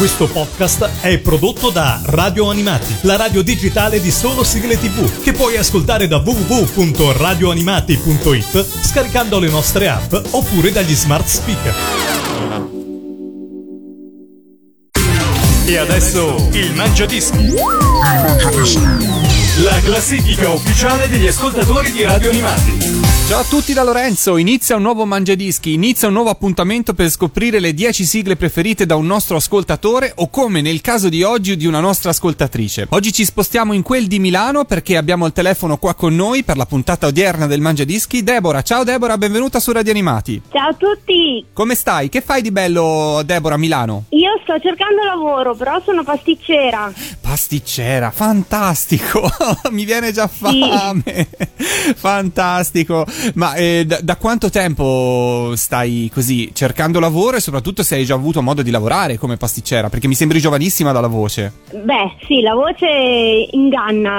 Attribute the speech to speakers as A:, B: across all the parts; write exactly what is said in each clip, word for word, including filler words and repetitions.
A: Questo podcast è prodotto da Radio Animati, la radio digitale di solo sigle tivù, che puoi ascoltare da w w w punto radio animati punto i t scaricando le nostre app oppure dagli smart speaker. E adesso il Mangiadischi. La classifica ufficiale degli ascoltatori di Radio Animati.
B: Ciao a tutti da Lorenzo, inizia un nuovo Mangiadischi, inizia un nuovo appuntamento per scoprire le dieci sigle preferite da un nostro ascoltatore o, come nel caso di oggi, di una nostra ascoltatrice. Oggi ci spostiamo in quel di Milano perché abbiamo al telefono qua con noi per la puntata odierna del Mangiadischi Deborah. Ciao Deborah, benvenuta su Radio Animati.
C: Ciao a tutti.
B: Come stai? Che fai di bello, Deborah, a Milano?
C: Io sto cercando lavoro, però sono pasticcera.
B: Pasticcera, fantastico. Mi viene già fame. Sì. Fantastico. Ma eh, da, da quanto tempo stai così cercando lavoro e soprattutto se hai già avuto modo di lavorare come pasticcera? Perché mi sembri giovanissima dalla voce.
C: Beh, sì, la voce inganna.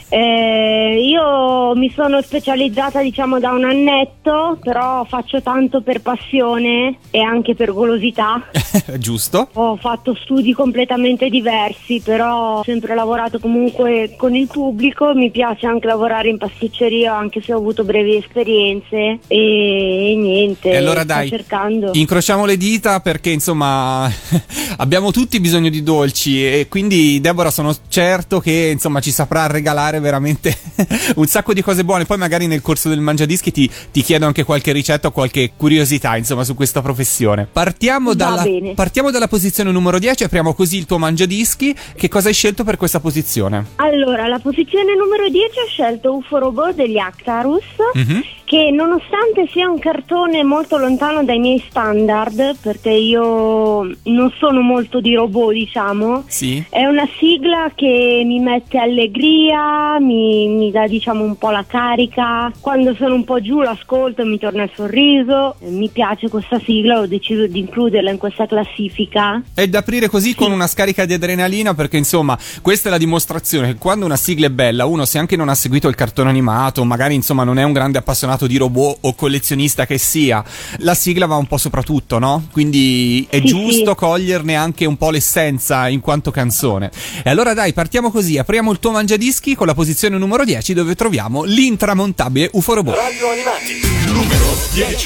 C: eh, io mi sono specializzata, diciamo, da un annetto, però faccio tanto per passione e anche per golosità.
B: Giusto.
C: Ho fatto studi completamente diversi, però ho sempre lavorato comunque con il pubblico. Mi piace anche lavorare in pasticceria, anche se ho avuto brevi esperienze e, e niente.
B: E allora dai,
C: cercando.
B: Incrociamo le dita perché insomma abbiamo tutti bisogno di dolci e quindi Deborah sono certo che insomma ci saprà regalare veramente un sacco di cose buone. Poi magari nel corso del Mangiadischi ti, ti chiedo anche qualche ricetta o qualche curiosità insomma su questa professione. Partiamo dalla, partiamo dalla posizione numero dieci, apriamo così il tuo Mangiadischi. Che cosa hai scelto per questa posizione?
C: Allora, la posizione numero dieci ho scelto U F O Robot degli Actarus. Mm-hmm. Che nonostante sia un cartone molto lontano dai miei standard, perché io non sono molto di robot, diciamo,
B: sì.
C: È una sigla che mi mette allegria, mi, mi dà, diciamo, un po' la carica. Quando sono un po' giù l'ascolto e mi torna il sorriso. Mi piace questa sigla, ho deciso di includerla in questa classifica.
B: E da aprire così sì. Con una scarica di adrenalina, perché insomma questa è la dimostrazione che quando una sigla è bella, uno se anche non ha seguito il cartone animato, magari insomma non è un grande appassionato di robot o collezionista che sia, la sigla va un po' sopra tutto, no? Quindi è
C: sì,
B: giusto
C: sì.
B: coglierne anche un po' l'essenza in quanto canzone. E allora dai, partiamo così, apriamo il tuo Mangiadischi con la posizione numero dieci dove troviamo l'intramontabile U F O Robot.
A: Radio Animati, numero dieci.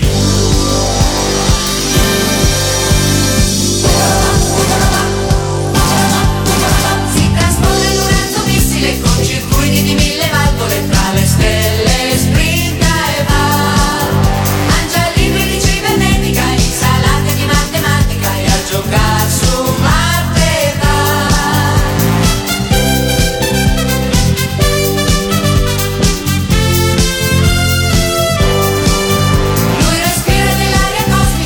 D: Si trasforma in un razzo missile con circuiti di mille valvole tra le stelle. Giocare su Marte va. Lui respira dell'aria cosmica.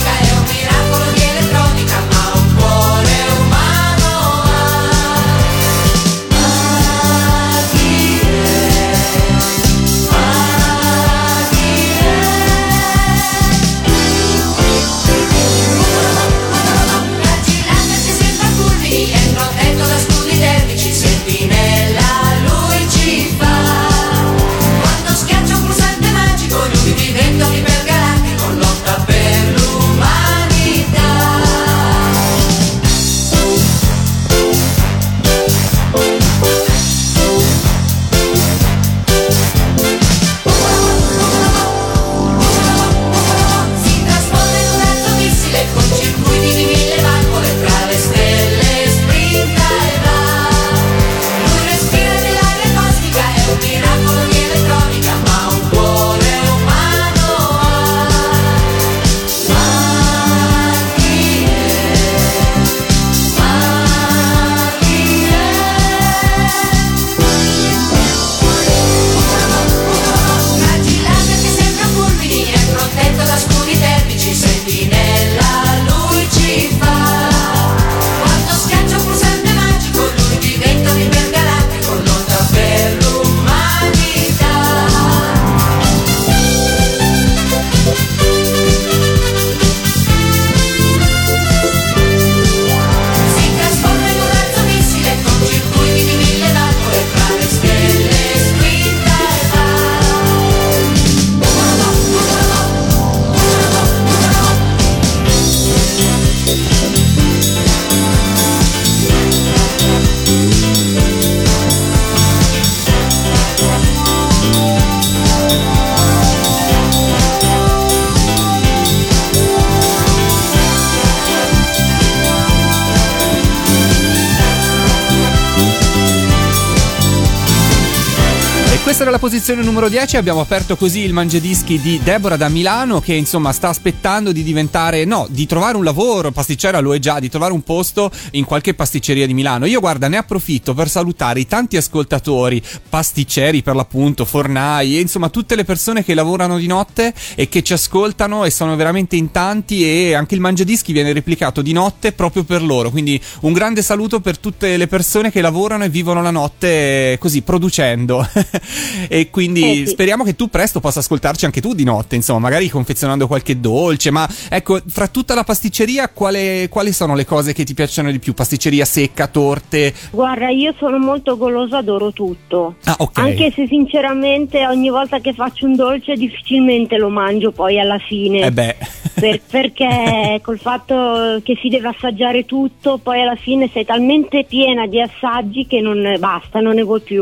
B: questa era la posizione numero dieci. Abbiamo aperto così il mangiadischi di Deborah da Milano, che insomma sta aspettando di diventare, no, di trovare un lavoro. Pasticcera lo è già, di trovare un posto in qualche pasticceria di Milano. Io guarda, ne approfitto per salutare i tanti ascoltatori, pasticceri per l'appunto, fornai e insomma tutte le persone che lavorano di notte e che ci ascoltano, e sono veramente in tanti, e anche il mangiadischi viene replicato di notte proprio per loro. Quindi un grande saluto per tutte le persone che lavorano e vivono la notte così producendo. E quindi eh sì. Speriamo che tu presto possa ascoltarci anche tu di notte, insomma, magari confezionando qualche dolce. Ma ecco, fra tutta la pasticceria quale, quali sono le cose che ti piacciono di più? Pasticceria secca, torte?
C: Guarda, io sono molto golosa, adoro tutto.
B: Ah, ok.
C: Anche se sinceramente ogni volta che faccio un dolce difficilmente lo mangio poi alla fine.
B: Eh beh.
C: Per, perché col fatto che si deve assaggiare tutto, poi alla fine sei talmente piena di assaggi che non basta, non ne vuoi più.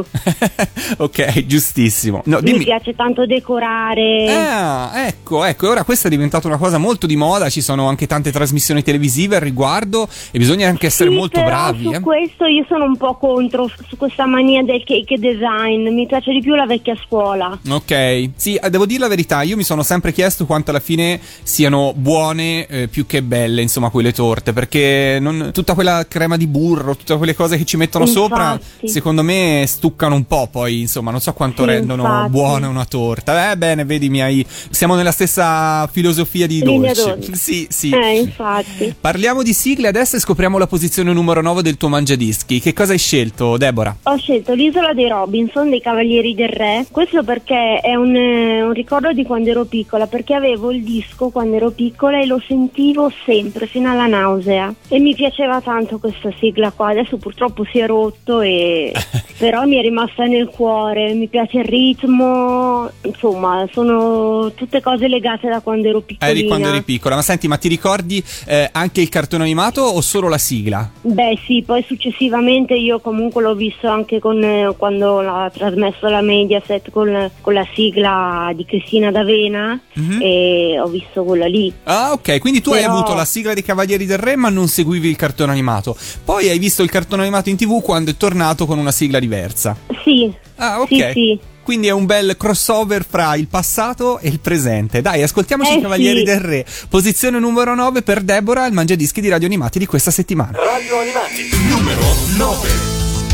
B: Ok, giustissimo. No,
C: Mi
B: dimmi.
C: piace tanto decorare.
B: Ah, ecco, ecco, ora questa è diventata una cosa molto di moda, ci sono anche tante trasmissioni televisive al riguardo e bisogna anche essere
C: sì,
B: molto
C: però
B: bravi.
C: Su
B: eh.
C: questo io sono un po' contro, su questa mania del cake design, mi piace di più la vecchia scuola.
B: Ok, sì, eh, devo dire la verità, io mi sono sempre chiesto quanto alla fine siano buone eh, più che belle, insomma, quelle torte, perché non, tutta quella crema di burro, tutte quelle cose che ci mettono
C: Infatti.
B: sopra, secondo me stuccano un po', poi insomma non so quanto
C: Sì,
B: rendono
C: infatti.
B: buona una torta. Eh bene, vedi, mi hai... siamo nella stessa filosofia di
C: Linea
B: dolci.
C: d'onda.
B: Sì, sì.
C: Eh, infatti.
B: Parliamo di sigle adesso e scopriamo la posizione numero nove del tuo mangiadischi. Che cosa hai scelto, Deborah?
C: Ho scelto l'Isola dei Robinson dei Cavalieri del Re, questo perché è un, eh, un ricordo di quando ero piccola, perché avevo il disco quando ero piccola e lo sentivo sempre fino alla nausea e mi piaceva tanto questa sigla qua. Adesso purtroppo si è rotto e però mi è rimasta nel cuore, mi piace il ritmo, insomma sono tutte cose legate da quando ero piccolina.
B: Eri quando eri piccola, ma senti, ma ti ricordi eh, anche il cartone animato o solo la sigla?
C: Beh sì, poi successivamente io comunque l'ho visto anche con eh, quando l'ha trasmesso la Mediaset con, con la sigla di Cristina D'Avena,
B: Mhm.
C: e ho visto quella lì.
B: Ah, ok, quindi tu hai
C: Però-
B: avuto la sigla dei Cavalieri del Re ma non seguivi il cartone animato. Poi hai visto il cartone animato in tivù quando è tornato con una sigla diversa.
C: Sì,
B: Ah, ok.
C: sì, sì.
B: Quindi è un bel crossover fra il passato e il presente. Dai, ascoltiamoci
C: Eh,
B: i Cavalieri
C: sì.
B: del Re. Posizione numero nove per Deborah, il mangiadischi di Radio Animati di questa settimana.
E: Radio Animati, numero nove.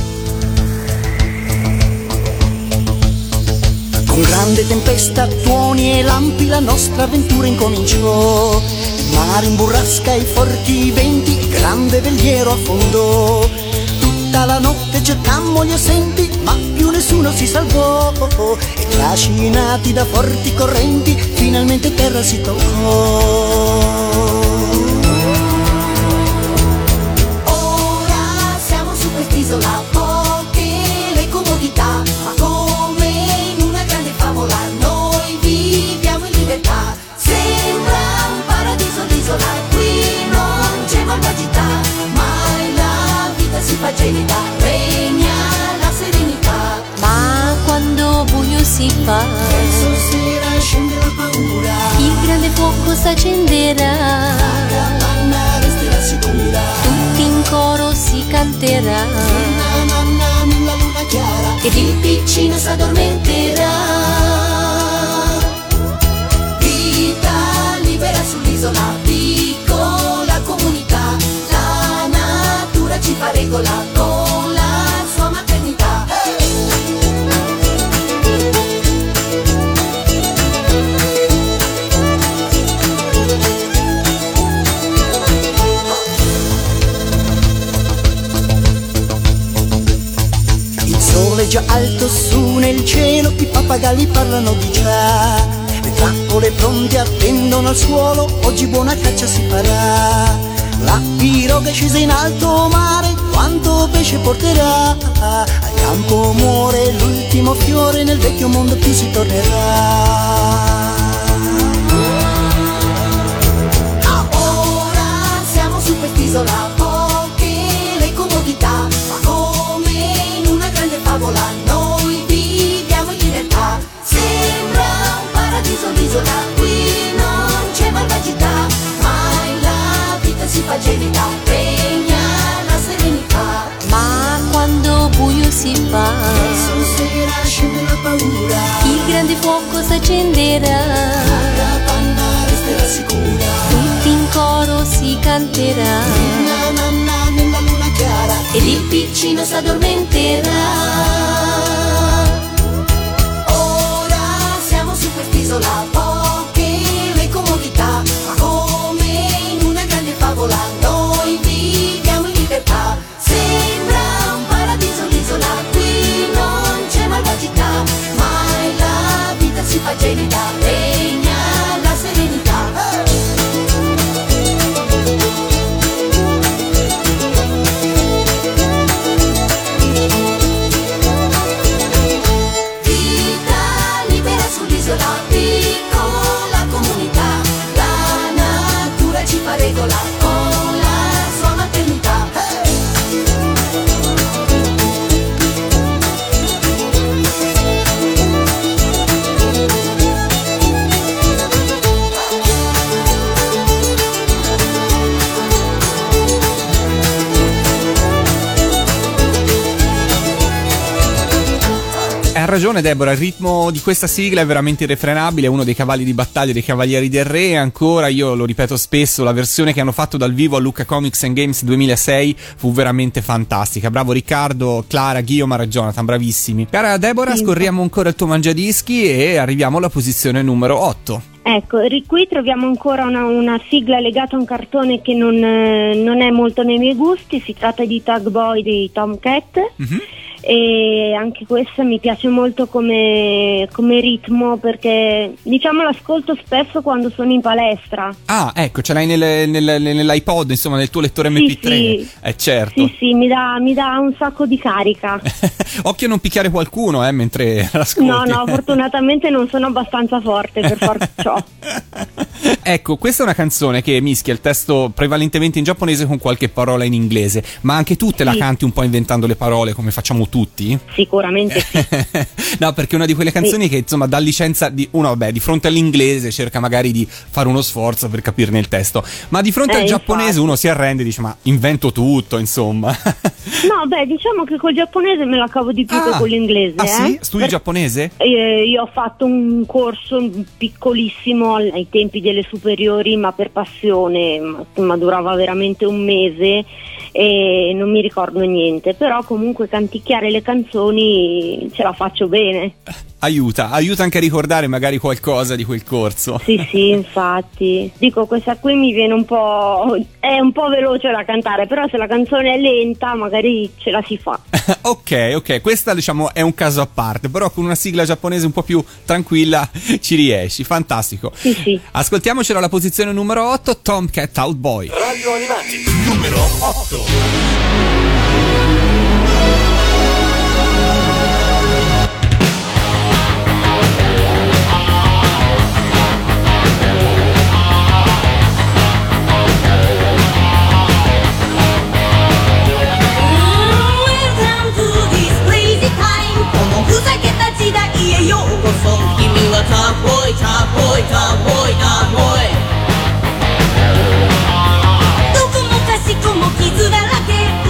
F: Con grande tempesta, tuoni e lampi la nostra avventura incominciò. Il mare in burrasca, i forti venti, il grande veliero affondò. Tutta la notte cercammo gli assenti, ma più nessuno si salvò. E trascinati da forti correnti, finalmente terra si toccò.
D: Ora siamo su quest'isola, poche le comodità, ma come in una grande favola noi viviamo in libertà. Sembra un paradiso l'isola, qui non c'è malvagità, mai la vita si fa gelida, regna la serenità.
G: Ma quando buio si fa,
F: Verso sera scende la paura,
G: il grande fuoco s'accenderà,
F: la capanna resterà sicura.
G: tutti in coro si canterà,
F: Na na na, nella luna chiara,
D: Ed il piccino s'addormenterà. Vita libera sull'isola, piccola comunità, la natura ci fa regola con la sua maternità.
F: il sole già alto su nel cielo, i pappagalli parlano di già. Le trappole pronte attendono al suolo, oggi buona caccia si farà. La piroga è scesa in alto mare, quanto pesce porterà. Al campo muore l'ultimo fiore, nel vecchio mondo più si tornerà.
D: Ora siamo su quest'isola, poche le comodità, ma come in una grande favola noi viviamo in libertà. Sembra un paradiso l'isola, qui non c'è malvagità, mai la vita si fa gelida, regna la serenità.
G: ma quando buio si fa,
F: Verso sera scende la paura,
G: fuoco si accenderà,
F: Capanna resterà sicura,
G: tutti in coro si canterà,
F: Inna nanna nella luna chiara,
G: ed il piccino s'addormenterà.
D: Ora siamo su quest'isola, poche le comodità, ma come in una grande favola noi viviamo in libertà. Sembra un paradiso l'isola, qui non c'è malvagità, mai la vita si fa gelida, regna la serenità. Vita libera sull'isola, piccola comunità, la natura ci fa regola con la sua maternità.
B: Ha ragione Deborah, il ritmo di questa sigla è veramente irrefrenabile, è uno dei cavalli di battaglia dei Cavalieri del Re, e ancora, io lo ripeto spesso, la versione che hanno fatto dal vivo a Lucca Comics and Games duemilasei fu veramente fantastica. Bravo Riccardo, Clara, Guillaume, Jonathan, bravissimi. Cara Deborah,
C: Sì.
B: scorriamo ancora il tuo mangiadischi e arriviamo alla posizione numero otto.
C: Ecco, ri- qui troviamo ancora una, una sigla legata a un cartone che non, eh, non è molto nei miei gusti, si tratta di Tug Boy di Tomcat.
B: Mhm.
C: E anche questa mi piace molto come, come ritmo, perché diciamo l'ascolto spesso quando sono in palestra.
B: Ah, ecco, ce l'hai nel, nel- nell'iPod, insomma, nel tuo lettore M P
C: Sì,
B: tre.
C: sì.
B: Eh, certo.
C: Sì, sì, mi dà, mi dà un sacco di carica.
B: Occhio a non picchiare qualcuno, eh, mentre l'ascolti.
C: No, no, fortunatamente non sono abbastanza forte per far ciò.
B: Ecco, questa è una canzone che mischia il testo prevalentemente in giapponese con qualche parola in inglese, ma anche tu te la
C: Sì.
B: canti un po' inventando le parole come facciamo tutti?
C: Sicuramente sì.
B: No, perché è una di quelle canzoni che insomma dà licenza di uno, vabbè, di fronte all'inglese cerca magari di fare uno sforzo per capirne il testo, ma di fronte
C: Eh,
B: al giapponese
C: infatti.
B: uno si arrende e dice ma invento tutto, insomma.
C: No, beh, diciamo che col giapponese me la cavo di più che con l'inglese.
B: Ah, sì?
C: eh.
B: Studi
C: Per-
B: giapponese?
C: Eh, io ho fatto un corso piccolissimo al- ai tempi delle superiori, ma per passione, ma, ma durava veramente un mese e non mi ricordo niente, però comunque canticchiare le canzoni ce la faccio bene.
B: Aiuta, aiuta anche a ricordare magari qualcosa di quel corso.
C: Sì, sì, infatti. Dico, questa qui mi viene un po'... è un po' veloce da cantare, però se la canzone è lenta magari ce la si fa.
B: Ok, ok, questa diciamo è un caso a parte, però con una sigla giapponese un po' più tranquilla ci riesci, fantastico.
C: Sì, sì.
B: Ascoltiamocelo alla posizione numero otto, Tomcat Out Boy.
E: Radio Animati, numero otto.
D: Welcome to this crazy time このふざけた時代へようこそ君はターボーイターボーイターボーイターボーイどこもかしこも傷だらけ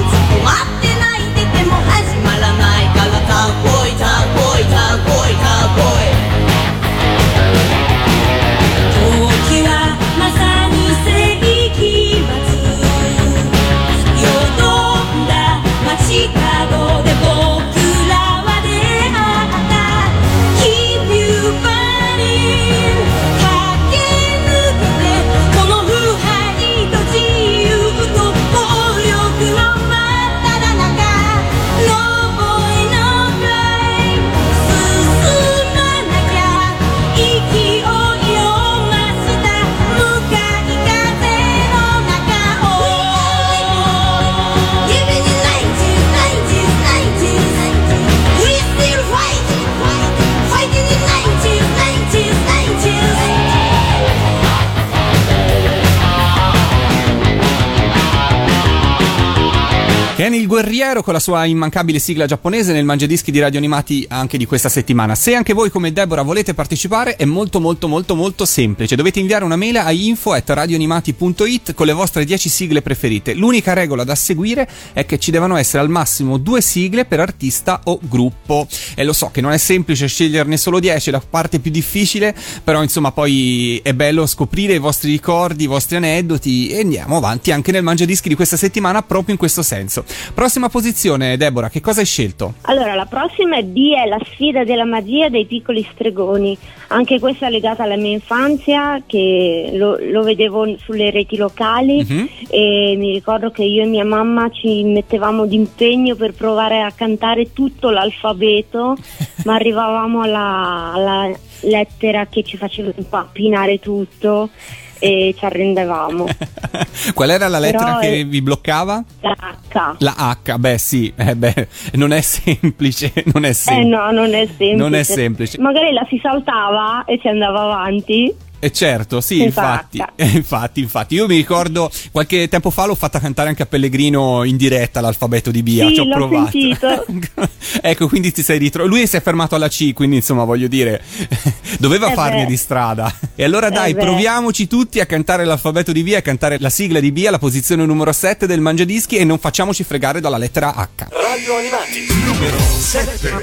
B: Ken il Guerriero con la sua immancabile sigla giapponese nel Mangiadischi di Radio Animati anche di questa settimana. Se anche voi come Deborah volete partecipare è molto molto molto molto semplice. Dovete inviare una mail a info at radioanimati punto it con le vostre dieci sigle preferite. L'unica regola da seguire è che ci devono essere al massimo due sigle per artista o gruppo. E lo so che non è semplice sceglierne solo dieci, è la parte più difficile, però insomma poi è bello scoprire i vostri ricordi, i vostri aneddoti e andiamo avanti anche nel Mangiadischi di questa settimana proprio in questo senso. Prossima posizione, Deborah, che cosa hai scelto?
C: Allora, la prossima è B, è la sfida della magia dei piccoli stregoni. Anche questa è legata alla mia infanzia, che lo, lo vedevo sulle reti locali, uh-huh. E mi ricordo che io e mia mamma ci mettevamo d'impegno per provare a cantare tutto l'alfabeto, ma arrivavamo alla, alla lettera che ci faceva impappinare tutto e ci arrendevamo.
B: Qual era la lettera
C: Però
B: che
C: è...
B: vi bloccava?
C: La H.
B: La H, beh sì, eh beh, non è semplice, non è semplice.
C: Eh no, non è semplice.
B: Non è semplice.
C: Magari la si saltava e si andava avanti.
B: Eh certo, sì, infatti, eh, infatti, infatti. Io mi ricordo qualche tempo fa l'ho fatta cantare anche a Pellegrino in diretta l'alfabeto di Bia,
C: sì,
B: ci ho
C: l'ho
B: provato.
C: Sentito.
B: Ecco, quindi ti sei ritrovato. Lui si è fermato alla C, quindi insomma voglio dire, doveva
C: eh
B: farne
C: beh.
B: di strada. E allora dai,
C: eh
B: proviamoci tutti a cantare l'alfabeto di Bia, a cantare la sigla di Bia, la posizione numero sette del Mangiadischi, e non facciamoci fregare dalla lettera H.
E: Radio Animati, numero sette.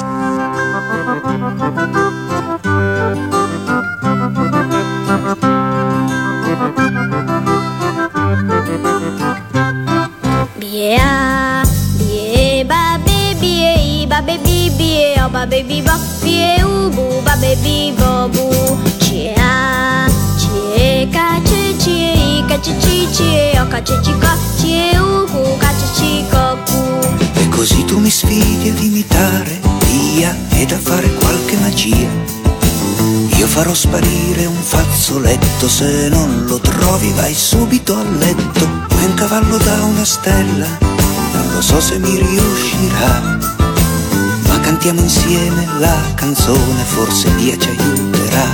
G: Bia, bie, ba, be, bie, ba, be, bi, bie, o, ba, be, bi, bo, bie, u, bu, ba, be, bi, bo, bu. Cia, cie, ca, ce, cie, i, ca, ce, ci, cie, o, ca, ce, ci, co, cie, u, cu, ca, ce, ci, co, cu.
F: E così tu mi sfidi ad imitare Bia ed a fare qualche magia. Io farò sparire un fazzoletto, se non lo trovi vai subito a letto. Poi un cavallo da una stella, non lo so se mi riuscirà, ma cantiamo insieme la canzone, forse Bia ci aiuterà.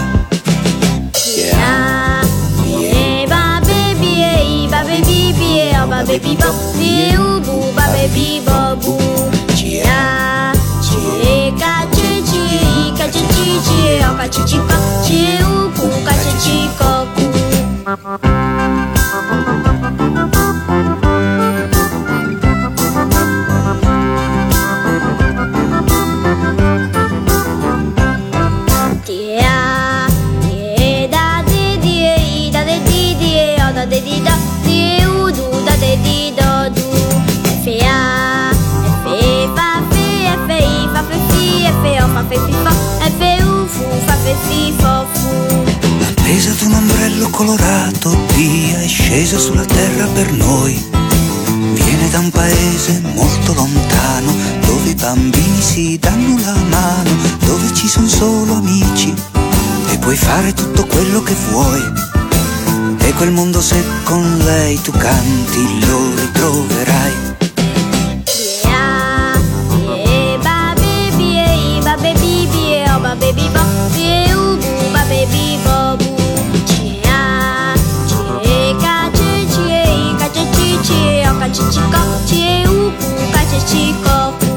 G: Yeah. Bie, ba, be, bie, ba, be, bi, bie, o, ba, be, bi, bo, bie, u, bu, ba, be, bi, bo, bu. Cia, cie, ca, ce, cie, i, ca, ce, ci, cie, o, ca, ce, ci, co, cie, u, cu, ca, ce, ci, co, cu. Tia, die, da, de, die, i, da, de, di, die, o, da, de, di, do, die, u, du, da, de, di, do, du. F, A, F, fa, fe, F, I, fa, fe, fi, F, O, fa, fe, fi, fo, F, U, fu, fa, fe, fi, fo, fu.
F: Appesa ad un ombrello colorato, Bia è scesa sulla terra per noi. Viene da un paese molto lontano, dove i bambini si danno la mano, dove ci sono solo amici e puoi fare tutto quello che vuoi. E quel mondo, se con lei tu canti, lo ritroverai.
G: Bia, bie, ba, be, bie, i, ba, be, bi, bie, o, ba, be, bi, bo, bie, u, bu, ba, be, bi, bo, bu. Cia, cie, ca, ce, cie, i, ca, ce, ci, cie, o, ca, ce, ci, co, cie, u, cu, ca, ce, ci, co, cu.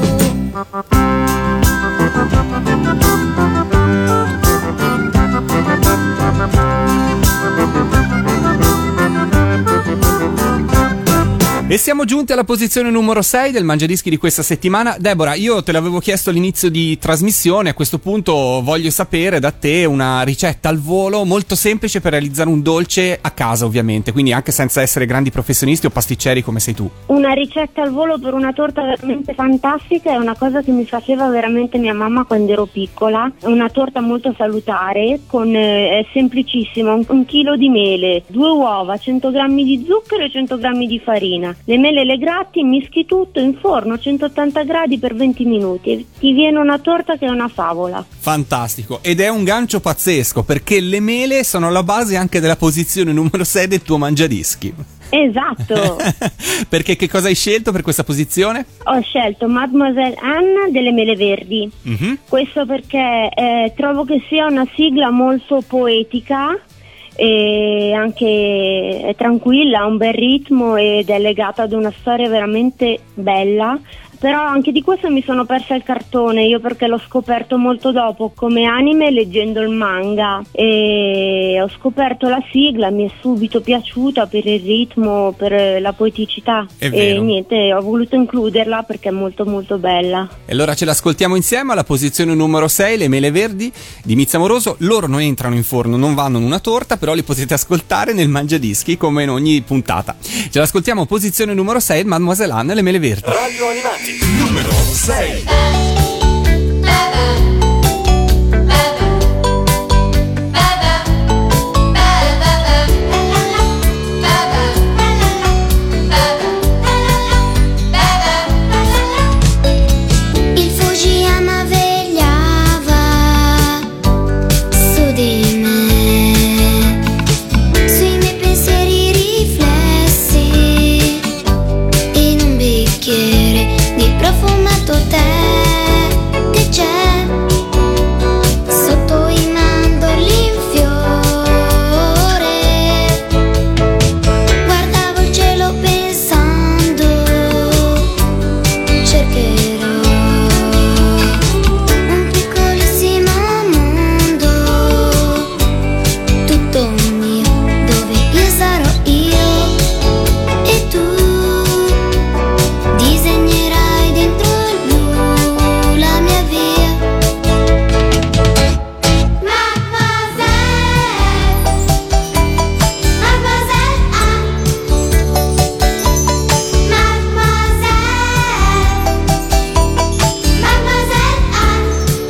B: E siamo giunti alla posizione numero sei del Mangiadischi di questa settimana. Deborah, io te l'avevo chiesto all'inizio di trasmissione, a questo punto voglio sapere da te una ricetta al volo molto semplice per realizzare un dolce a casa, ovviamente, quindi anche senza essere grandi professionisti o pasticceri come sei tu.
C: Una ricetta al volo per una torta veramente fantastica, è una cosa che mi faceva veramente mia mamma quando ero piccola. È una torta molto salutare, con eh, è semplicissima, un, un chilo di mele, due uova, cento grammi di zucchero e cento grammi di farina. Le mele le gratti, mischi tutto in forno a centottanta gradi per venti minuti e ti viene una torta che è una favola.
B: Fantastico, ed è un gancio pazzesco perché le mele sono la base anche della posizione numero sei del tuo Mangiadischi.
C: Esatto.
B: Perché che cosa hai scelto per questa posizione?
C: Ho scelto Mademoiselle Anne delle mele verdi. Mm-hmm. Questo perché eh, trovo che sia una sigla molto poetica e anche è tranquilla, ha un bel ritmo ed è legata ad una storia veramente bella. Però anche di questo mi sono persa il cartone, io perché l'ho scoperto molto dopo come anime leggendo il manga, e ho scoperto la sigla, mi è subito piaciuta per il ritmo, per la poeticità,
B: È
C: e
B: vero.
C: niente, ho voluto includerla perché è molto molto bella.
B: E allora ce l'ascoltiamo insieme alla posizione numero sei, Le mele verdi di Mizzi Amoroso. Loro non entrano in forno, non vanno in una torta, però li potete ascoltare nel Mangiadischi come in ogni puntata. Ce l'ascoltiamo posizione numero sei, Mademoiselle Anne, Le mele verdi.
E: Radio Animati numero sei.
G: Il Fujiyama vegliava su di me, sui miei pensieri riflessi in un bicchiere di profumato tè che c'è sotto i mandorli in fiore. Guardavo il cielo pensando, cercherò un piccolissimo mondo, tutto mio, dove io sarò io e tu disegnerai dentro il blu la mia via. Mademoiselle, Mademoiselle Anne, Mademoiselle, Mademoiselle Anne,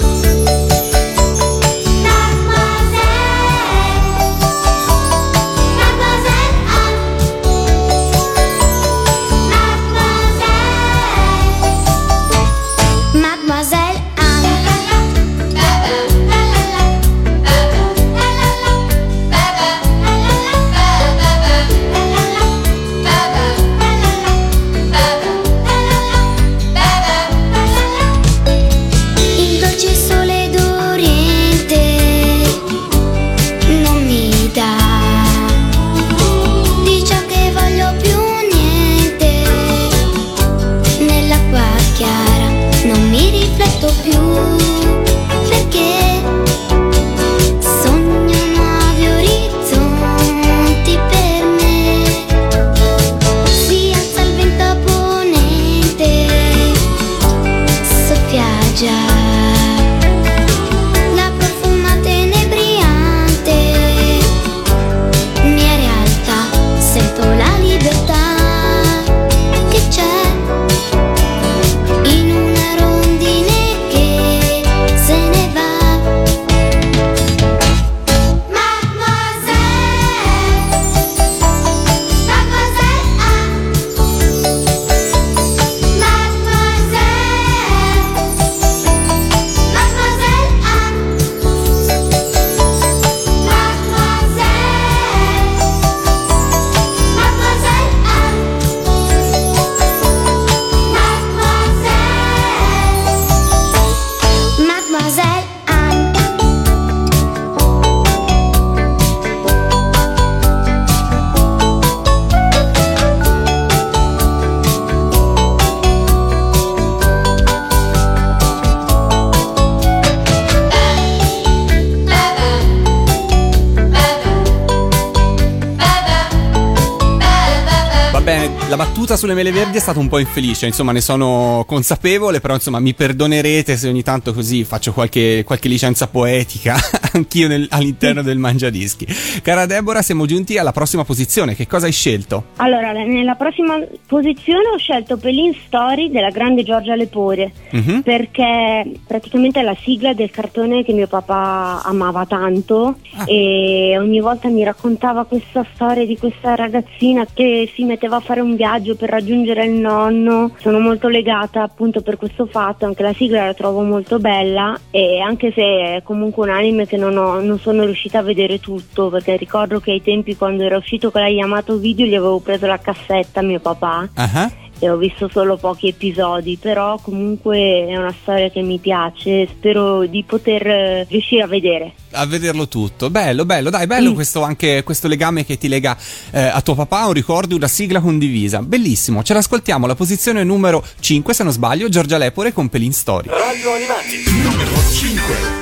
G: Mademoiselle, Mademoiselle il dolce sole d'Oriente non mi dà di ciò che voglio più niente. Nell'acqua chiara non mi rifletto più, perché sogno nuovi orizzonti per me. Si alza il vento a ponente, soffia già la profumata inebriante, mia realtà, sento la libertà che c'è in una rondine che se ne va. Mademoiselle, Mademoiselle Anne, Mademoiselle, Mademoiselle Anne, Mademoiselle, Mademoiselle Anne, Mademoiselle Anne.
B: Va bene, la battuta sulle mele verdi è stata un po' infelice, insomma ne sono consapevole, però insomma mi perdonerete se ogni tanto così faccio qualche, qualche licenza poetica anch'io nel- all'interno del Mangiadischi. Cara Deborah, siamo giunti alla prossima posizione, che cosa hai scelto?
C: Allora, nella prossima posizione ho scelto Pelin Story della grande Giorgia Lepore,
B: Mhm.
C: perché praticamente è la sigla del cartone che mio papà amava tanto,
B: Ah.
C: e ogni volta mi raccontava questa storia di questa ragazzina che si metteva a fare un viaggio per raggiungere il nonno. Sono molto legata appunto per questo fatto, anche la sigla la trovo molto bella, e anche se è comunque un anime che non, ho, non sono riuscita a vedere tutto, perché ricordo che ai tempi quando era uscito con la Yamato Video gli avevo preso la cassetta a mio papà
B: Ah,
C: e ho visto solo pochi episodi, però comunque è una storia che mi piace, spero di poter eh, riuscire a vedere.
B: A vederlo tutto, bello, bello, dai, bello mm. questo anche questo legame che ti lega eh, a tuo papà, un ricordo, una sigla condivisa, bellissimo. Ce l'ascoltiamo, la posizione numero cinque, se non sbaglio, Giorgia Lepore con Pelin Story.
E: Radio Animati, numero cinque.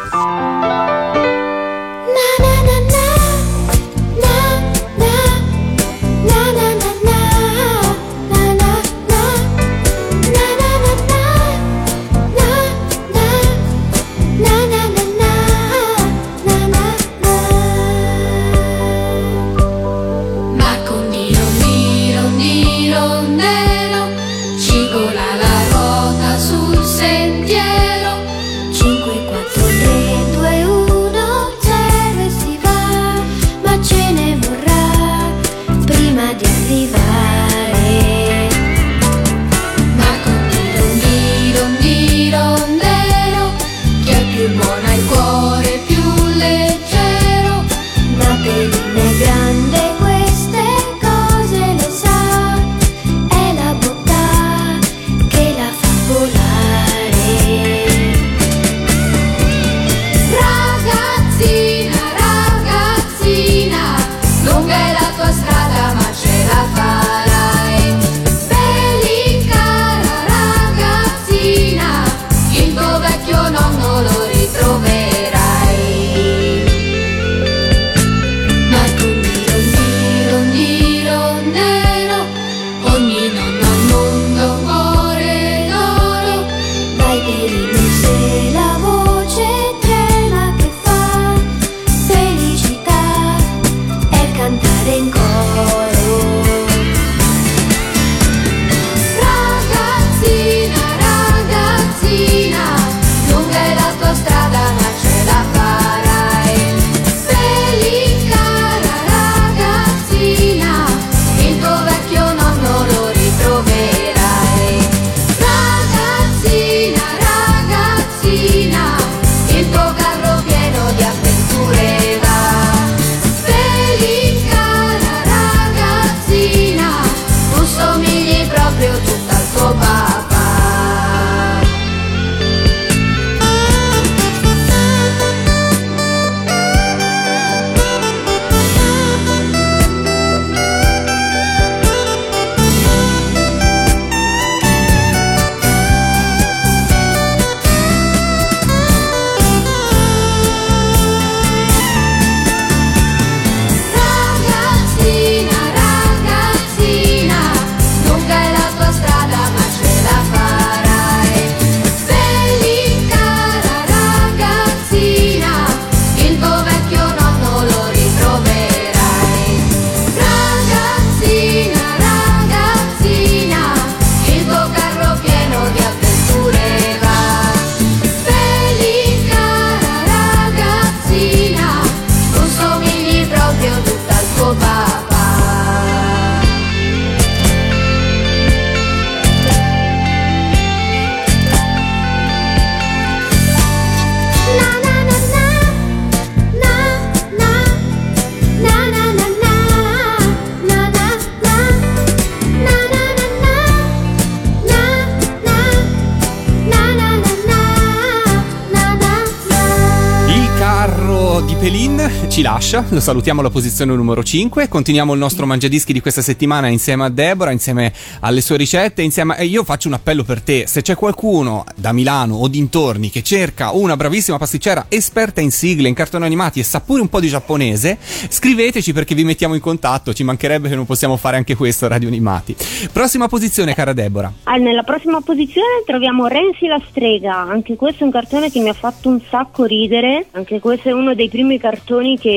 B: Ci lascia, lo salutiamo alla posizione numero cinque, continuiamo il nostro mangiadischi di questa settimana insieme a Deborah, insieme alle sue ricette, insieme a... e io faccio un appello per te, se c'è qualcuno da Milano o dintorni che cerca una bravissima pasticcera esperta in sigle, in cartoni animati e sa pure un po' di giapponese, scriveteci perché vi mettiamo in contatto, ci mancherebbe che non possiamo fare anche questo a Radio Animati. Prossima posizione, cara Deborah.
C: Ah, nella prossima posizione troviamo Renzi la strega, anche questo è un cartone che mi ha fatto un sacco ridere, anche questo è uno dei primi cartoni che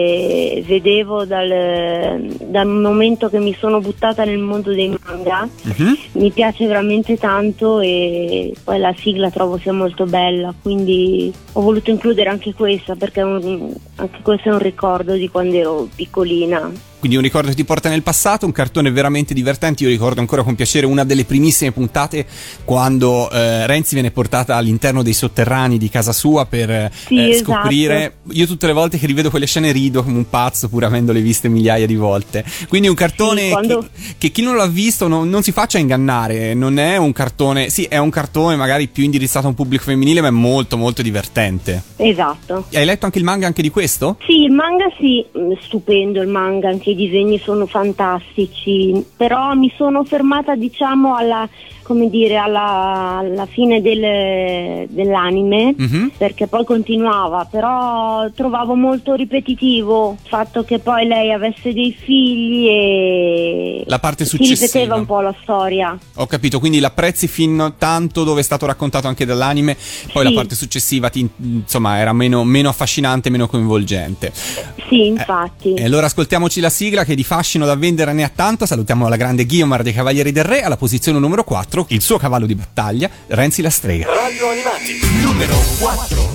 C: vedevo dal, dal momento che mi sono buttata nel mondo dei manga. Uh-huh. Mi piace veramente tanto e poi la sigla trovo sia molto bella, quindi ho voluto includere anche questa perché un, anche questo è un ricordo di quando ero piccolina
B: quindi un ricordo che ti porta nel passato, un cartone veramente divertente. Io ricordo ancora con piacere una delle primissime puntate quando eh, Renzi viene portata all'interno dei sotterranei di casa sua per
C: Sì,
B: eh,
C: esatto.
B: scoprire. Io tutte le volte che rivedo quelle scene rido come un pazzo, pur avendole viste migliaia di volte. Quindi un cartone
C: Sì, quando-
B: che, che chi non l'ha visto non, non si faccia ingannare, non è un cartone, sì è un cartone magari più indirizzato a un pubblico femminile, ma è molto molto divertente.
C: Esatto.
B: Hai letto anche il manga anche di questo?
C: Sì, il manga sì, mh, stupendo il manga, anche i disegni sono fantastici, però mi sono fermata diciamo alla, come dire, alla, alla fine del, dell'anime,
B: Mhm.
C: perché poi continuava, però trovavo molto ripetitivo il fatto che poi lei avesse dei figli e
B: La parte
C: si
B: successiva.
C: ripeteva un po' la storia.
B: Ho capito, quindi l'apprezzi fin tanto dove è stato raccontato anche dall'anime, poi
C: Sì.
B: la parte successiva ti, insomma era meno, meno affascinante, meno coinvolgente.
C: Sì, infatti.
B: E allora ascoltiamoci la sigla che di fascino da vendere ne ha tanto. Salutiamo la grande Guiomar dei Cavalieri del Re, alla posizione numero quattro, il suo cavallo di battaglia, Renzi la strega.
E: Radio Animati, numero quattro.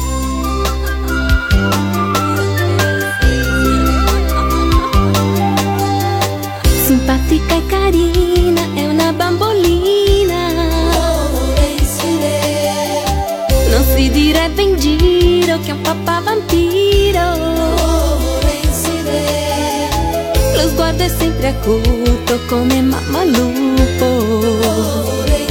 H: Simpatica e carina, è una bambolina. Non si direbbe in giro che è un papà vampiro. Lo sguardo è sempre acuto come mamma lupo.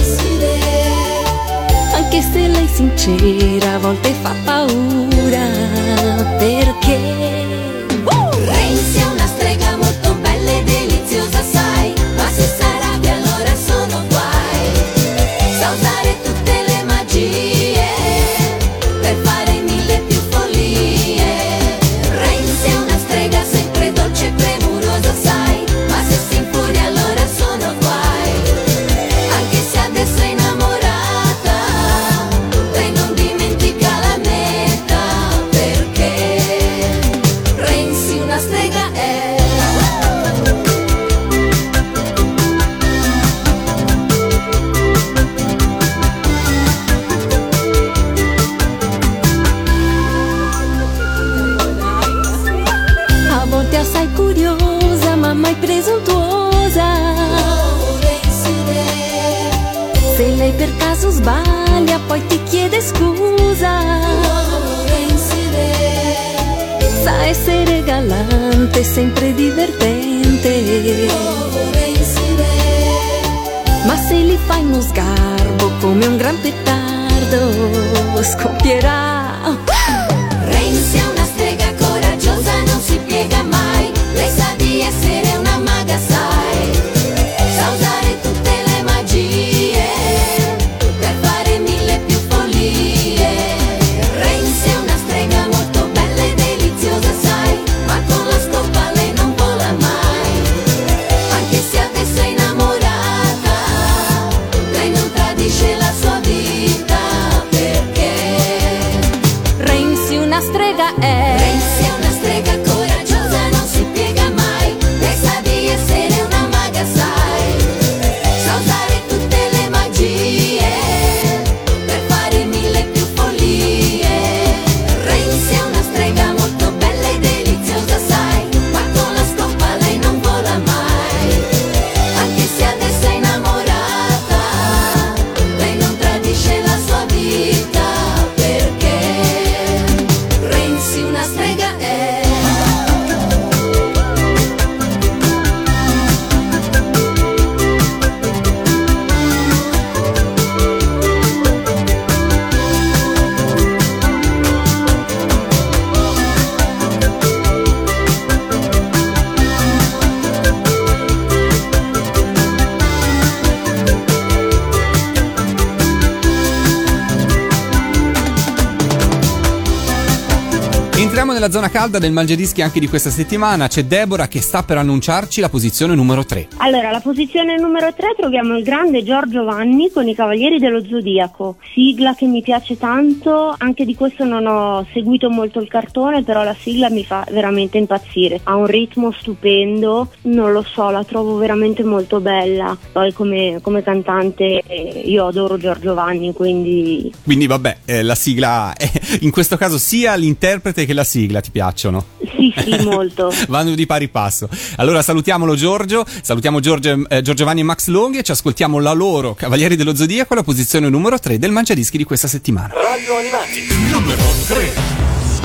H: Anche se lei è sincera a volte fa paura. Perché
D: Renzi è una strega molto bella e deliziosa, sai, ma se s'arrabbia allora sono guai. Sa usare tutte le magie per fare mille più follie. Renzi è una strega sempre dolce e premurosa, sai, ma se si infuria allora sono guai. Anche se adesso è innamorata, lei non dimentica la meta, perché Renzi una strega è.
H: a volte assai curiosa ma mai presuntuosa. Se lei per caso sbaglia poi ti chiede scusa. Sa essere galante, sempre divertente. Ma se li fai uno sgarbo come un gran petardo, scoppierà.
D: Renzi è una strega coraggiosa, non si piega mai. Lei sa di essere una maga, sai. Sa usare tutte le magie per fare mille più follie. Renzi è una strega molto bella e deliziosa, sai, ma con la scopa lei non vola mai. Anche se adesso è innamorata, lei non tradisce la sua vita, perché
H: Renzi una strega è.
D: Renzi è una strega coraggiosa, non si piega mai. Lei sa di essere una maga, sai. Sa usare tutte le magie per fare mille più follie. Renzi è una strega molto bella e deliziosa, sai, ma con la scopa lei non vola mai. Anche se adesso è innamorata, lei non tradisce la sua vita, perché Renzi una strega è.
B: Entriamo nella zona calda del Mangiadischi anche di questa settimana. C'è Deborah che sta per annunciarci la posizione numero tre.
C: Allora, alla posizione numero tre troviamo il grande Giorgio Vanni con i Cavalieri dello Zodiaco, sigla che mi piace tanto. Anche di questo non ho seguito molto il cartone, però la sigla mi fa veramente impazzire, ha un ritmo stupendo, non lo so, la trovo veramente molto bella. Poi come, come cantante eh, io adoro Giorgio Vanni, quindi
B: Quindi vabbè, eh, la sigla è, in questo caso sia l'interprete che la sigla sigla, ti piacciono?
C: Sì, sì, molto.
B: Vanno di pari passo. Allora salutiamolo Giorgio, salutiamo Giorgio, eh, Giorgio Vanni e Max Longhi e ci ascoltiamo la loro Cavalieri dello Zodiaco, la posizione numero tre del Mangiadischi di questa settimana.
E: Radio Animati, numero tre.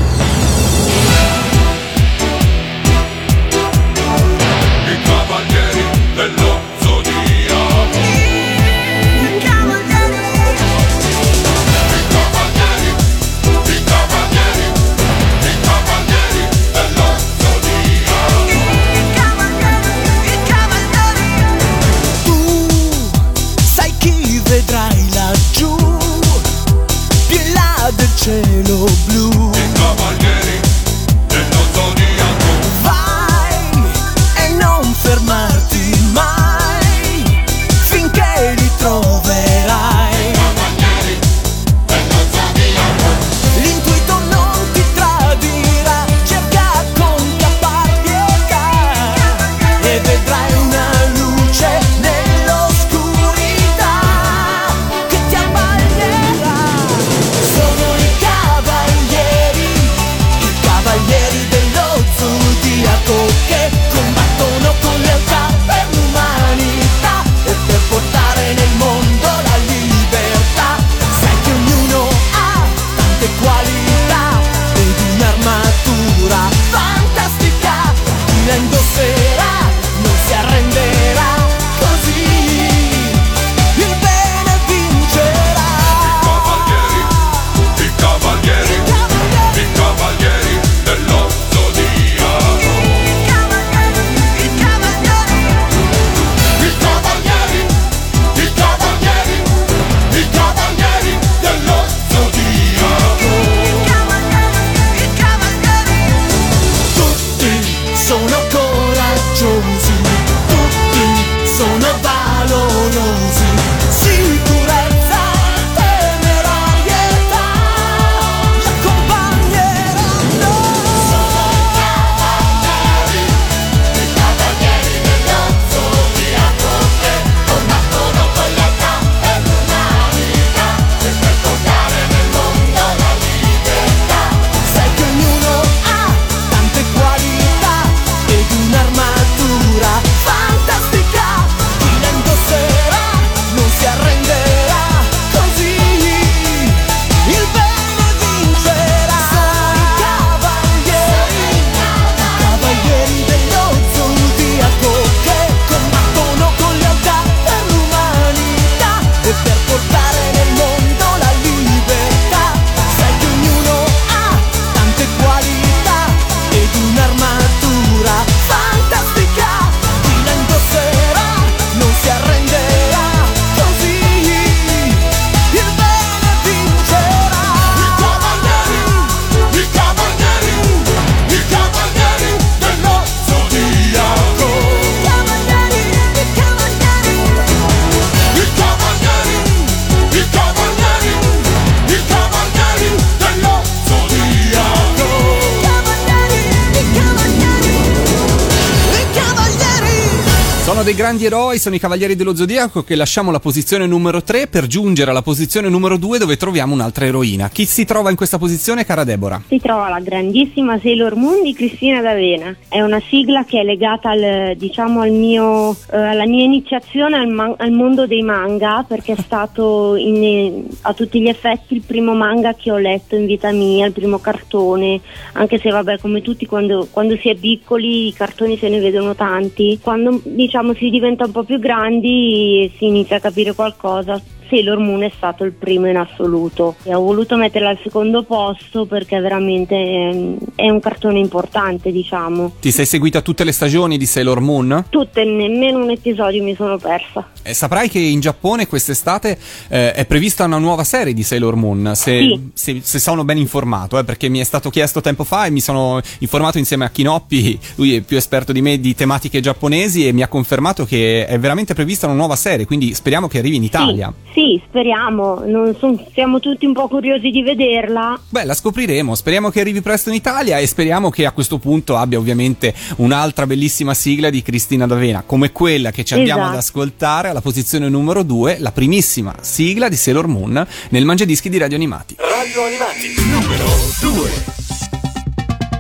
I: I Cavalieri dello Zodiaco. I Cavalieri. I Cavalieri. I Cavalieri. I Cavalieri dello Zodiaco. I Cavalieri. I Cavalieri.
F: Tu sai chi vedrai laggiù, più in là del cielo blu.
I: I Cavalieri dello Zodiaco.
F: Vai e non fermarti mai finché li troverai.
I: Cavalieri dello Zodiaco.
F: L'intuito non ti tradirà, cerca con capacità e vedrai una luce nell'oscurità che ti abbaglierà. Sono i cavalieri, i cavalieri dello Zodiaco che combattono con lealtà per l'umanità e per portare nel mondo la libertà. Sai che ognuno ha tante qualità ed un'armatura fantastica. Chi la indosserà non si arrenderà, così il bene vincerà.
I: I Cavalieri. I Cavalieri. I Cavalieri dello Zodiaco.
F: I cavalieri, i cavalieri.
I: I Cavalieri. I Cavalieri. I Cavalieri dello Zodiaco.
F: I cavalieri, tutti sono coraggiosi, tutti sono valorosi, sicurezza, temerarietà, li accompagneranno. Sono i cavalieri, i cavalieri dello Zodiaco che combattono con lealtà e l'umanità e per portare nel mondo la libertà. Sai che ognuno ha tante qualità ed un'armatura fantastica. Chi la indosserà non si arrenderà, così il bene vincerà. Sono i cavalieri, i cavalieri dello Zodiaco che combattono con lealtà per l'umanità e per portare nel mondo la libertà. Sai che ognuno ha tante qualità ed un'armatura fantastica. Chi la indosserà non si arrenderà, così il bene vincerà.
I: I Cavalieri. I Cavalieri. I Cavalieri dello Zodiaco.
F: I cavalieri, i cavalieri.
I: I Cavalieri. I Cavalieri. I Cavalieri dello Zodiaco.
F: I cavalieri, i cavalieri.
B: Sono dei grandi eroi, sono i Cavalieri dello Zodiaco che lasciamo la posizione numero tre per giungere alla posizione numero due dove troviamo un'altra eroina. Chi si trova in questa posizione, cara Deborah?
C: Si trova la grandissima Sailor Moon di Cristina D'Avena. È una sigla che è legata al, diciamo, al mio, eh, alla mia iniziazione al, man- al mondo dei manga, perché è stato in- a tutti gli effetti il primo manga che ho letto in vita mia, il primo cartone, anche se vabbè, come tutti quando, quando si è piccoli i cartoni se ne vedono tanti. Quando diciamo si diventa un po' più grandi si inizia a capire qualcosa. Sailor Moon è stato il primo in assoluto e ho voluto metterla al secondo posto perché veramente è, è un cartone importante, diciamo.
B: Ti sei seguita tutte le stagioni di Sailor Moon?
C: Tutte, nemmeno un episodio mi sono persa.
B: Eh, saprai che in Giappone quest'estate eh, è prevista una nuova serie di Sailor Moon, se,
C: Sì.
B: se, se sono ben informato, eh, perché mi è stato chiesto tempo fa e mi sono informato insieme a Kinoppi, lui è più esperto di me di tematiche giapponesi e mi ha confermato che è veramente prevista una nuova serie, quindi speriamo che arrivi in Italia.
C: Sì, sì, speriamo, non son- siamo tutti un po' curiosi di vederla.
B: Beh, la scopriremo, speriamo che arrivi presto in Italia e speriamo che a questo punto abbia ovviamente un'altra bellissima sigla di Cristina D'Avena, come quella che ci andiamo
C: Esatto.
B: ad ascoltare alla posizione numero due, la primissima sigla di Sailor Moon nel Mangiadischi di Radio Animati.
E: Radio Animati, numero due.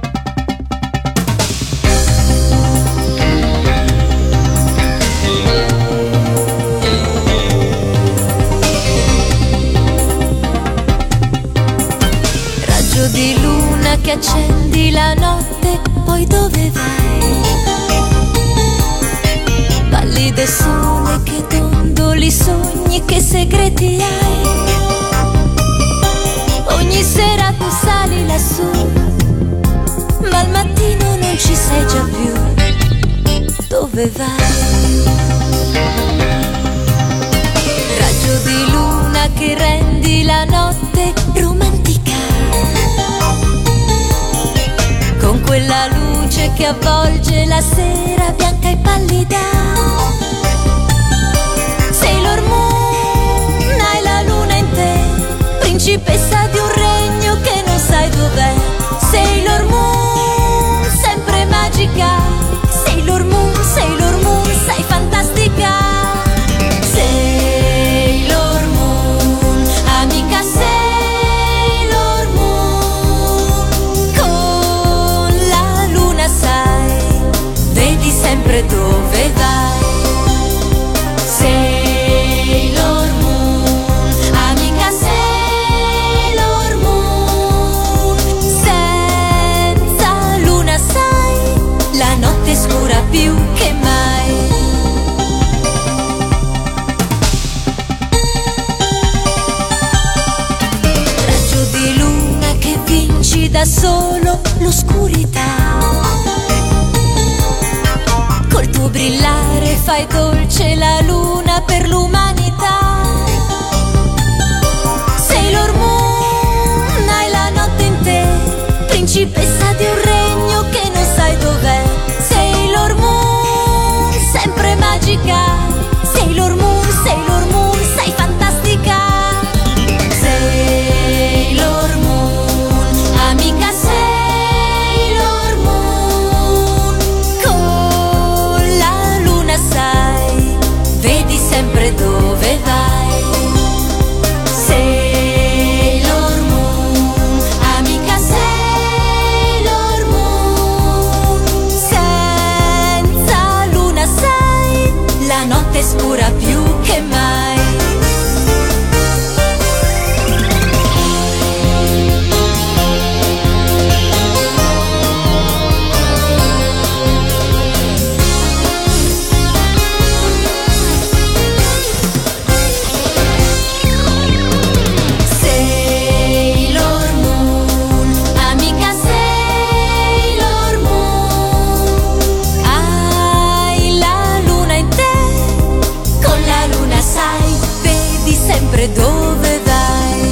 H: che accendi la notte, poi dove vai? Pallido sole che dondoli, sogni, che segreti hai? Ogni sera tu sali lassù, ma al mattino non ci sei già più. Dove vai? Raggio di luna che rendi la notte romantica, con quella luce che avvolge la sera bianca e pallida. Sailor Moon, hai la luna in te, principessa di un regno che non sai dov'è. Sailor Moon, sempre magica. Sailor Moon, Sailor Moon, sei fantastica. Sailor Moon, amica Sailor Moon, con la luna sai, vedi sempre dove vai. Sailor Moon, amica Sailor Moon, senza luna sai, la notte è scura più che mai. Raggio di luna che vinci da solo l'oscurità, col tuo brillare fai dolce la luna per l'umanità. Sailor Moon, hai la notte in te, principessa di un regno che non sai dov'è. Sailor Moon, sempre magica. Sailor Moon, Sailor Moon, sei fantastica. Sailor Moon, amica Sailor Moon, con la luna sai, vedi sempre dove vai. Sailor Moon, amica Sailor Moon, senza luna sai, la notte è scura più che mai. Sailor Moon, amica Sailor Moon, hai la luna in te, con la luna sai, vedi sempre dove vai.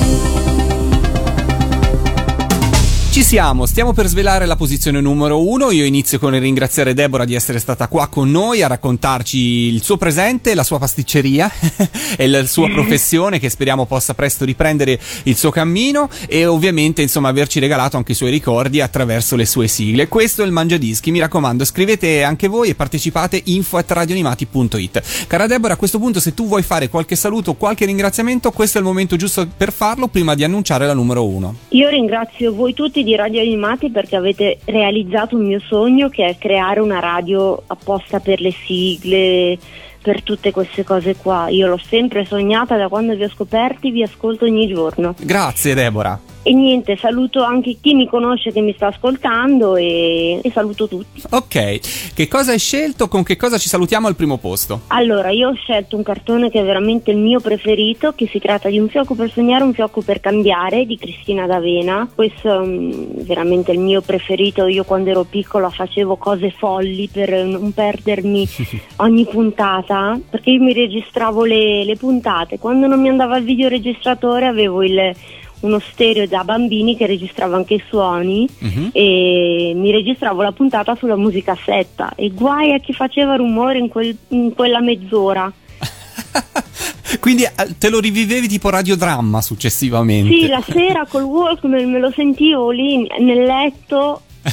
B: Ci siamo, stiamo per svelare la posizione numero uno. Io inizio con il ringraziare Deborah di essere stata qua con noi a raccontarci il suo presente, la sua pasticceria e la sua professione, che speriamo possa presto riprendere il suo cammino, e ovviamente insomma averci regalato anche i suoi ricordi attraverso le sue sigle. Questo è il Mangiadischi, mi raccomando, scrivete anche voi e partecipate, info at radioanimati punto it. Cara Deborah, a questo punto se tu vuoi fare qualche saluto, qualche ringraziamento, questo è il momento giusto per farlo prima di annunciare la numero uno.
C: Io ringrazio voi tutti di Radio Animati perché avete realizzato un mio sogno, che è creare una radio apposta per le sigle, per tutte queste cose qua. Io l'ho sempre sognata, da quando vi ho scoperti vi ascolto ogni giorno.
B: Grazie Deborah.
C: E niente, saluto anche chi mi conosce che mi sta ascoltando e, e saluto tutti.
B: Ok, che cosa hai scelto? Con che cosa ci salutiamo al primo posto?
C: Allora, io ho scelto un cartone che è veramente il mio preferito, che si tratta di Un fiocco per sognare, un fiocco per cambiare, di Cristina D'Avena. Questo è um, veramente il mio preferito. Io quando ero piccola facevo cose folli per non perdermi ogni puntata, perché io mi registravo le, le puntate. Quando non mi andava il videoregistratore avevo il uno stereo da bambini che registrava anche i suoni, uh-huh. e mi registravo la puntata sulla musicassetta, e guai a chi faceva rumore in, quel, in quella mezz'ora.
B: Quindi te lo rivivevi tipo radiodramma successivamente?
C: Sì, la sera col Walkman me lo sentivo lì nel letto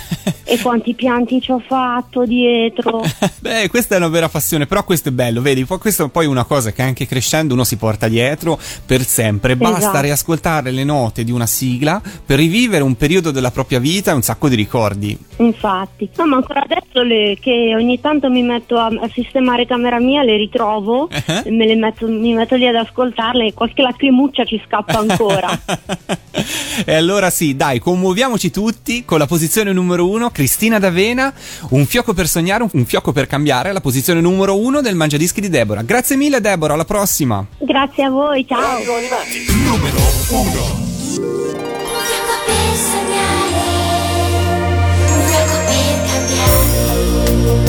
C: E quanti pianti ci ho fatto dietro.
B: Beh, questa è una vera passione, però questo è bello, vedi, poi questa è poi una cosa che anche crescendo uno si porta dietro per sempre. Basta
C: Esatto.
B: riascoltare le note di una sigla per rivivere un periodo della propria vita e un sacco di ricordi.
C: Infatti, no, ma ancora adesso le, che ogni tanto mi metto a, a sistemare camera mia, le ritrovo,
B: Uh-huh.
C: e me le metto, mi metto lì ad ascoltarle e qualche lacrimuccia ci scappa ancora.
B: E allora sì, dai, commuoviamoci tutti con la posizione numero uno, Cristina D'Avena, Un fioco per sognare, un fioco per cambiare, la posizione numero uno del Mangiadischi di Deborah. Grazie mille Deborah, alla prossima.
C: Grazie a voi, ciao.
E: Radio Animati, numero uno.
H: Un fioco per sognare, un fioco per cambiare.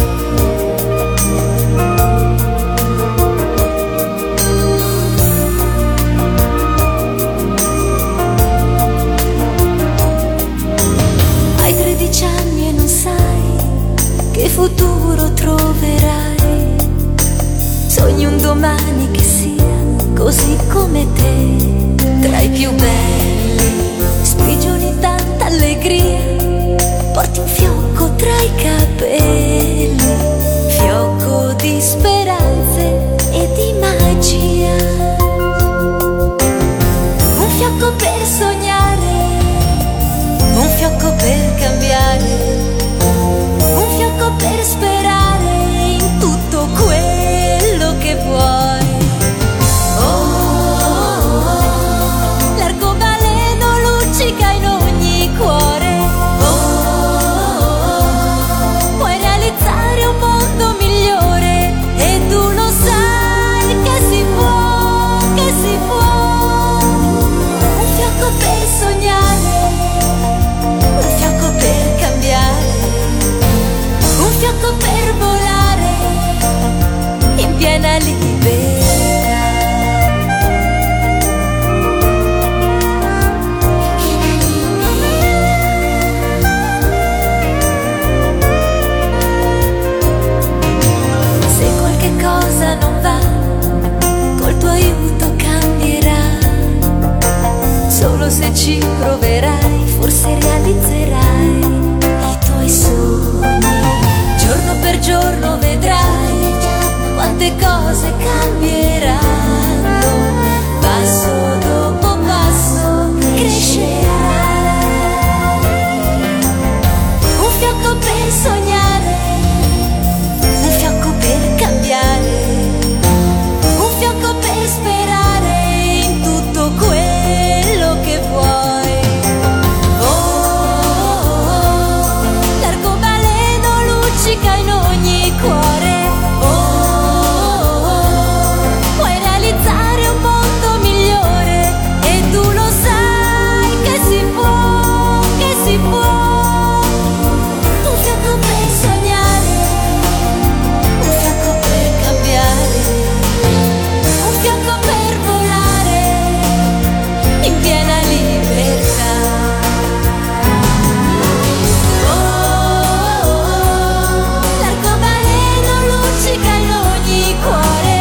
H: Hai tredici anni e non sai che futuro troverai. Sogni un domani che sia così come te, tra i più belli, sprigioni tanta allegria, porti un fiocco tra i capelli, fiocco di speranze e di magia, un fiocco per sognare, un fiocco per cambiare, un fiocco per sperare in tutto quello che vuoi. L'arcobaleno luccica in ogni cuore. Puoi realizzare un mondo migliore e tu lo sai che si può, che si può. Un fiocco per sognare, un fiocco per cambiare, un fiocco per volare in piena libertà. Se qualche cosa non va, col tuo aiuto cambierà. Solo se ci proverai, forse realizzerai i tuoi sogni. Giorno per giorno vedrai quante cose cambieranno. Passo dopo passo crescerai. Un fiocco per sognare, un fiocco per cambiare, un fiocco per sperare in tutto quello che vuoi. Oh, l'arcobaleno luccica in ogni cuore. Oh, puoi realizzare un mondo migliore e tu lo sai che si può, che si può. Un fiocco per sognare, un fiocco per cambiare, un fiocco per volare in piena libertà. Oh, l'arcobaleno luccica in ogni cuore.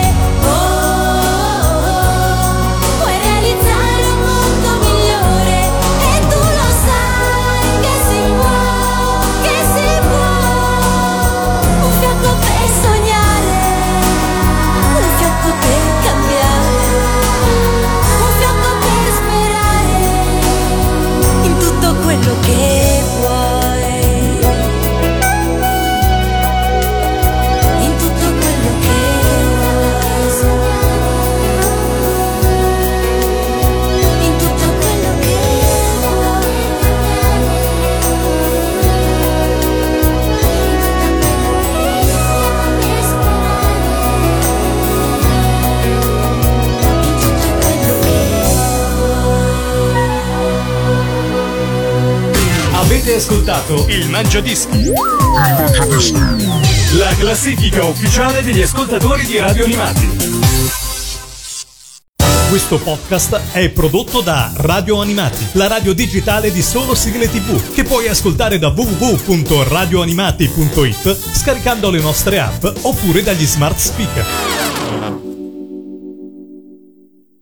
H: Oh, puoi realizzare un mondo migliore e tu lo sai che si può, che si può. Un fiocco per sognare, un fiocco per cambiare, un fiocco per sperare in tutto quello che vuoi, in tutto quello che vuoi, in tutto quello che
A: Avete ascoltato il Mangiadischi, la classifica ufficiale degli ascoltatori di Radio Animati. Questo podcast è prodotto da Radio Animati, la radio digitale di solo sigle tivù, che puoi ascoltare da w w w punto radio animati punto it scaricando le nostre app oppure dagli smart speaker.